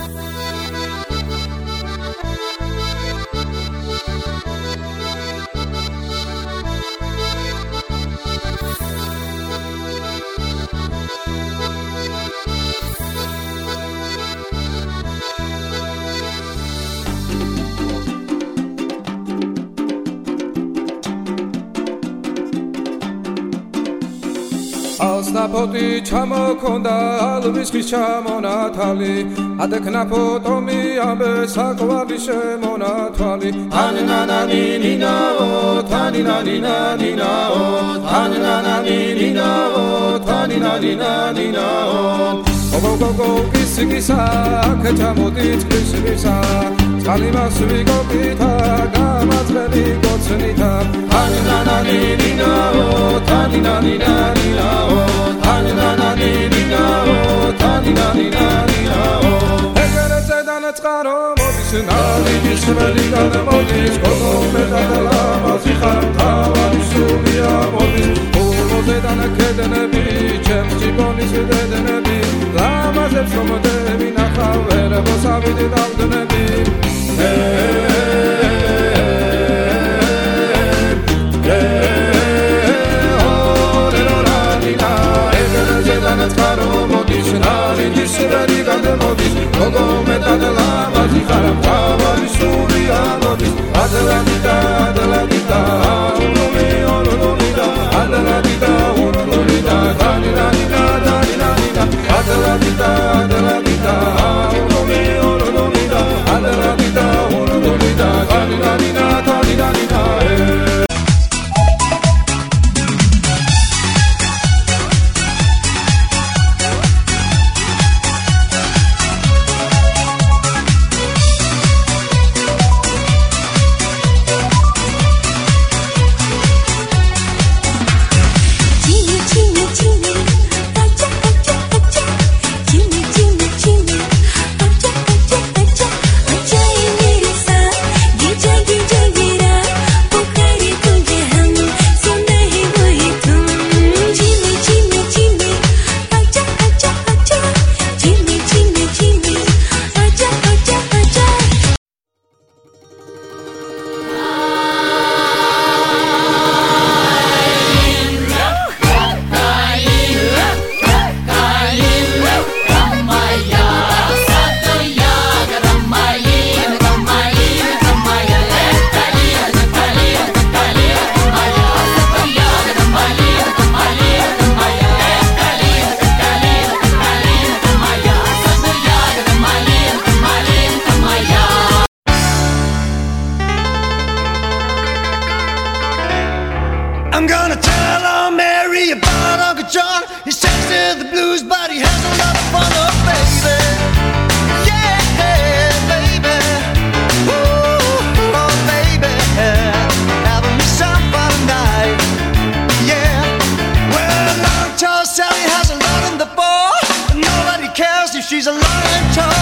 Alsnapoti chamokonda alviskhis chamonatali adeknapotomi ambe sakwari shemonatvali taninananina o taninanina o taninananina o taninananina o go kisigisa kechamodit kisisa skalimasvi gopita gamazveni gotsenita taninananina o taninananina o taninananina o taninananina o egerezedan წყარო მოდის ნალინის ველიდან მოდის გოგომედალა მოძიხარ თავარი სულია მოდის ულოდედან ქედნები ჩემ ჯიბონის დედნები ლამაზებს რომ დები ნახავ ვერ მოსავიდე დავდნები წყარო მოდის ნალინის ველიდან მოდის გოგომედალა მოძიხარ თავარი სულია მოდის ადლადიდა ადლადიდა ურუმი ურუმიდა ადლადიდა ურუმიდა დანინანინა დანინანინა ადლადიდა ადლადიდა ურუმი ურუმიდა ადლადიდა ურუმიდა დანინანინა დანინანინა I'm gonna tell Aunt Mary about Uncle John. He's tasted the blues, but he has a lot of fun, oh baby. Yeah, baby. Oh, baby. Having me some fun tonight. Yeah. Well, Long Tall Sally has a lot in the ball, but nobody cares if she's a long and tall.